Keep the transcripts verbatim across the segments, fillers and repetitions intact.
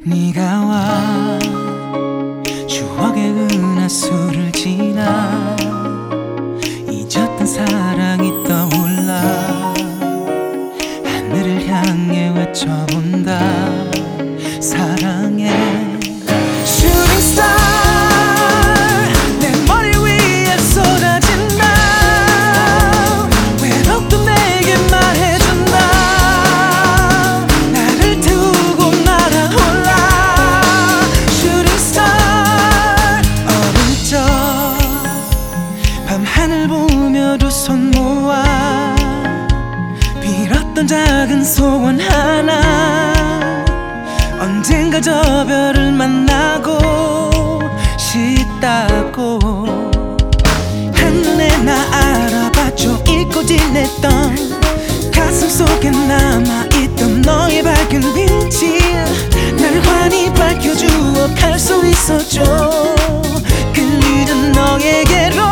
네가 와 추억의 은하수를 지나 잊었던 사랑이 떠올라 하늘을 향해 외쳐본다 사랑해 Shooting star 내 머리 위에 쏟아진다 외롭도 내게 말해준다 나를 두고 날아올라 Shooting star 어릴 적 밤하늘 보며 두 손 모아 빌었던 작은 소원 하나 언젠가 저 별을 만나고 싶다고 한눈에 나 알아봤죠 잊고 지냈던 가슴 속에 남아있던 너의 밝은 빛이 날 환히 밝혀주어 갈 수 있었죠 끌리던 너에게로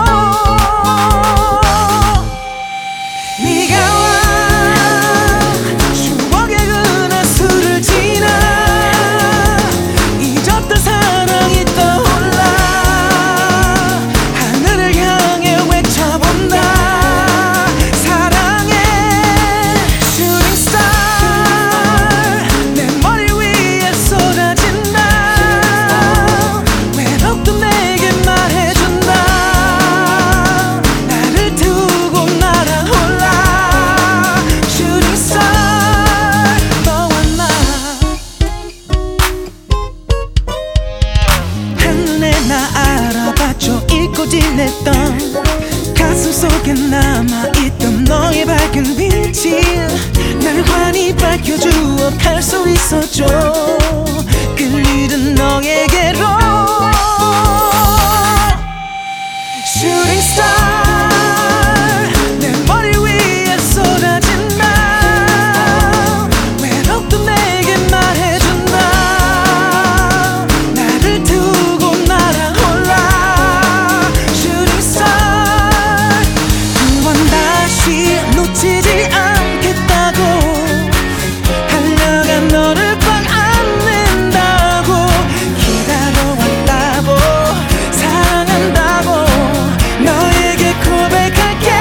잊고 지냈던 가슴 속에 남아있던 너의 밝은 빛이 날 환히 밝혀주어 갈 수 있었죠 끌리던 너에게로 Shooting star 내 머리 위에 쏟아진다 외롭도 내게 말해준다 나를 두고 날아올라 놓치지 않겠다고 달려간 너를 꽉 안는다고 기다려왔다고 사랑한다고 너에게 고백할게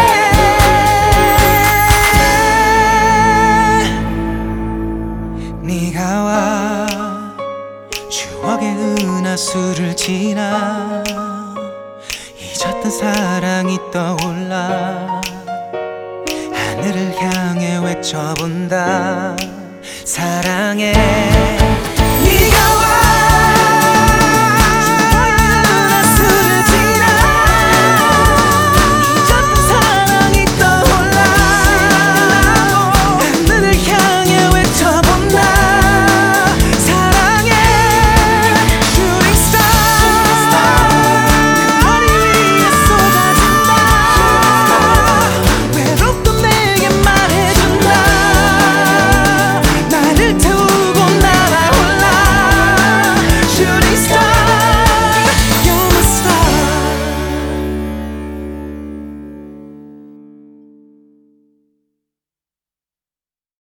네가 와 추억의 은하수를 지나 잊었던 사랑이 떠올라 하늘을 향해 외쳐본다 사랑해